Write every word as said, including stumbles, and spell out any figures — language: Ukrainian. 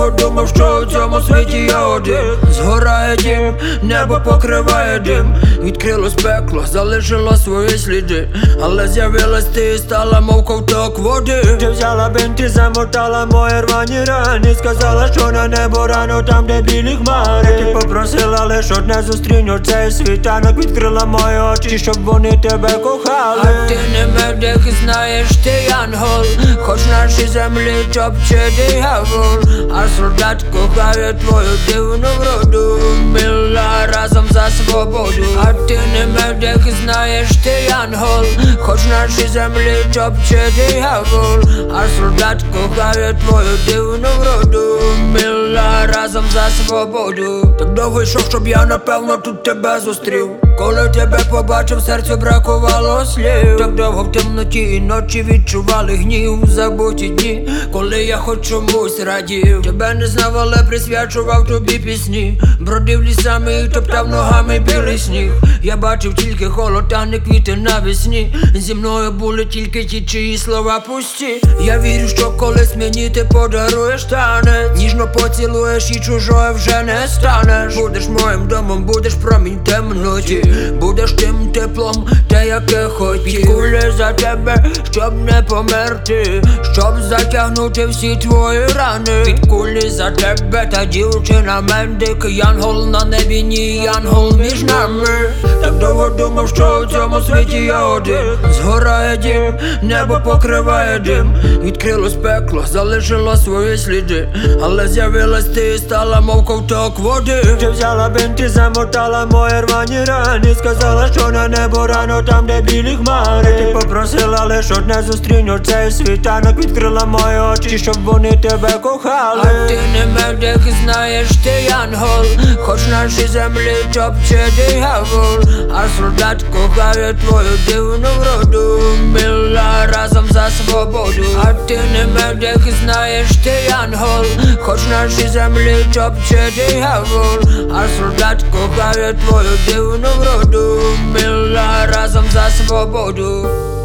довго думав, що у цьому світі я один. Згорає дім, небо покриває дим. Відкрилось пекло, залишило свої сліди. Але з'явилась ти і стала мов ковток води. Ти взяла бинт і замотала мої рвані рани. Сказала, що на небо рано там, де білі хмари. Ти попросила лиш одне, зустрінь у цей світанок. Відкрила мої очі, щоб вони тебе кохали. А ти не медик, знаєш, ти янгол. Хоч нашій землі топче диявол. А солдат кохає твою дивну вроду. Мила разом за свободу. А ти не медик, знаєш, ти янгол. Хоч нашій землі топче диявол. А солдат кохає твою дивну вроду. Мила разом за свободу. Так довго йшов, щоб я напевно тут тебе зустрів. Коли тебе побачив, серцю бракувало слів. Так довго в темноті і ночі відчували гнів. Забуті дні, коли я хоч чомусь радів. Тебе не знав, але присвячував тобі пісні. Бродив лісами і топтав ногами білий сніг. Я бачив тільки холод, а не квіти навесні. Зі мною були тільки ті, чиї слова пусті. Я вірю, що колись мені ти подаруєш танець. Ніжно поцілуєш і чужою вже не станеш. Будеш моїм домом, будеш промінь темноті. Будеш тим теплом, те, яке хотів. Під кулі за тебе, щоб не померти. Щоб затягнути всі твої рани. Під кулі за тебе, та дівчина мендик. Янгол на небі, ні янгол між нами. Так довго думав, що у цьому світі я один. Згорає дім, небо покриває дим. Відкрилось пекло, залишило свої сліди. Але з'явилась ти і стала мов ковток води. Ти взяла бинт і замотала мої рвані рани. Сказала, що на небо рано там, де білі хмари. Ти попросила лиш одне, зустрінь у цей світанок. Відкрила мої очі, щоб вони тебе кохали. А ти не медик, знаєш, ти янгол. Хоч нашій землі топче диявол. А солдат кохає твою дивну вроду. Мила разом за свободу. А ти не медик, знаєш, ти янгол. Хоч нашій землі топче диявол. А солдат кохає твою дивну вроду. Мила разом за свободу.